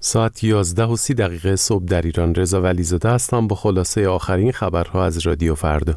ساعت 11:30 صبح در ایران. رضا ولیزاده هستم با خلاصه آخرین خبرها از رادیو فردا.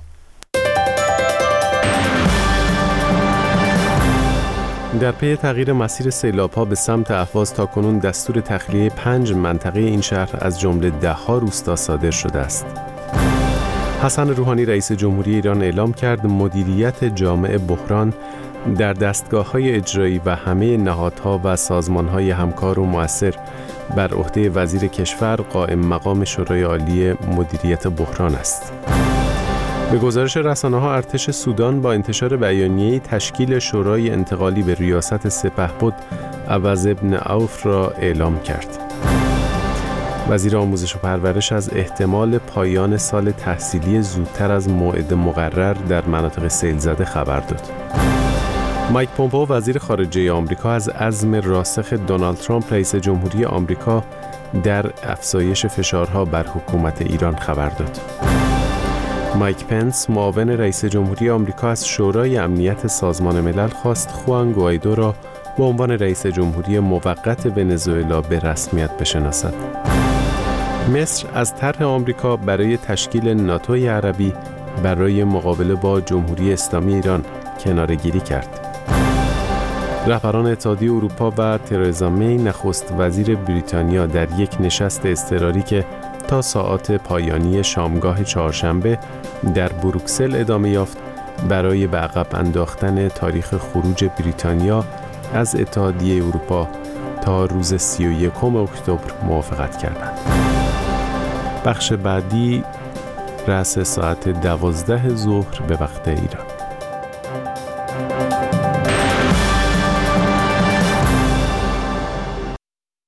در پی تغییر مسیر سیلاب‌ها به سمت اهواز تاکنون دستور تخلیه 5 منطقه این شهر از جمله 10 روستا صادر شده است. حسن روحانی رئیس جمهوری ایران اعلام کرد مدیریت جامع بحران در دستگاه‌های اجرایی و همه نهادها و سازمان‌های همکار و مؤثر بر عهده وزیر کشور قائم مقام شورای عالی مدیریت بحران است. به گزارش رسانه‌ها ارتش سودان با انتشار بیانیه‌ای تشکیل شورای انتقالی به ریاست سپهبد عوض ابن عوف را اعلام کرد. وزیر آموزش و پرورش از احتمال پایان سال تحصیلی زودتر از موعد مقرر در مناطق سیل زده خبر داد. مایک پومپئو وزیر خارجه آمریکا از عزم راسخ دونالد ترامپ رئیس جمهوری آمریکا در افزایش فشارها بر حکومت ایران خبر داد. مایک پنس معاون رئیس جمهوری آمریکا از شورای امنیت سازمان ملل خواست خوان گوایدو را به عنوان رئیس جمهوری موقت ونزوئلا به رسمیت بشناسد. مصر از طرح آمریکا برای تشکیل ناتوی عربی برای مقابله با جمهوری اسلامی ایران کناره‌گیری کرد. رهبران اتحادیه اروپا و ترزا می نخست وزیر بریتانیا در یک نشست اضطراری که تا ساعات پایانی شامگاه چهارشنبه در بروکسل ادامه یافت برای به عقب انداختن تاریخ خروج بریتانیا از اتحادیه اروپا تا روز 31 اکتبر موافقت کردند. بخش بعدی رأس ساعت 12 ظهر به وقت ایران.